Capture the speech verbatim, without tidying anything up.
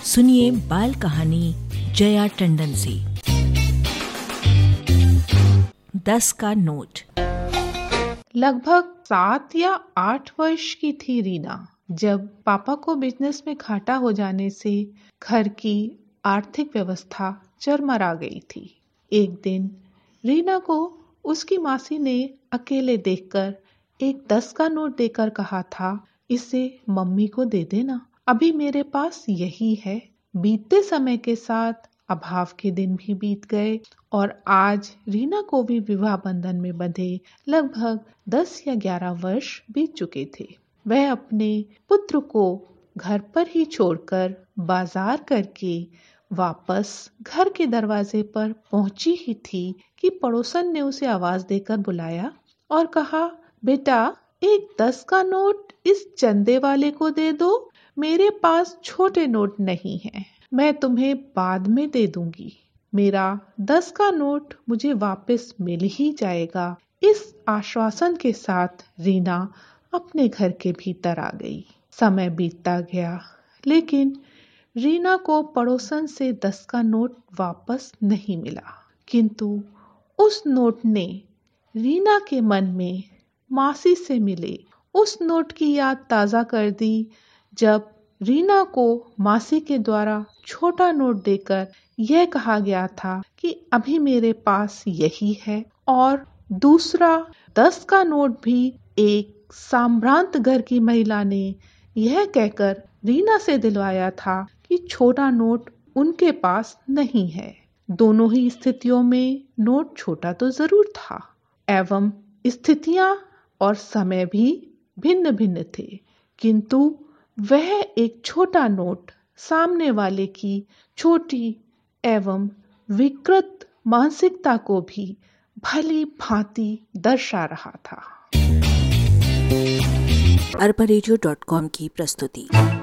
सुनिए बाल कहानी जया टंडन से। दस का नोट। लगभग सात या आठ वर्ष की थी रीना जब पापा को बिजनेस में घाटा हो जाने से घर की आर्थिक व्यवस्था चरमरा गई थी। एक दिन रीना को उसकी मासी ने अकेले देखकर एक दस का नोट देकर कहा था, इसे मम्मी को दे देना, अभी मेरे पास यही है। बीतते समय के साथ अभाव के दिन भी बीत गए और आज रीना को भी विवाह बंधन में बंधे लगभग दस या ग्यारह वर्ष बीत चुके थे। वह अपने पुत्र को घर पर ही छोड़कर बाजार करके वापस घर के दरवाजे पर पहुंची ही थी कि पड़ोसन ने उसे आवाज देकर बुलाया और कहा, बेटा एक दस का नोट इस चंदे वाले को दे दो, मेरे पास छोटे नोट नहीं है, मैं तुम्हें बाद में दे दूंगी, मेरा दस का नोट मुझे वापस मिल ही जाएगा। इस आश्वासन के साथ रीना अपने घर के भीतर आ गई। समय बीतता गया लेकिन रीना को पड़ोसन से दस का नोट वापस नहीं मिला, किंतु उस नोट ने रीना के मन में मासी से मिले उस नोट की याद ताजा कर दी जब रीना को मासी के द्वारा छोटा नोट देकर यह कहा गया था कि अभी मेरे पास यही है, और दूसरा दस का नोट भी एक संभ्रांत घर की महिला ने यह कहकर रीना से दिलवाया था कि छोटा नोट उनके पास नहीं है। दोनों ही स्थितियों में नोट छोटा तो जरूर था एवं स्थितियां और समय भी भिन्न भिन्न थे, किंतु वह एक छोटा नोट सामने वाले की छोटी एवं विकृत मानसिकता को भी भली भांति दर्शा रहा था। अरबा रेडियो डॉट कॉम की प्रस्तुति।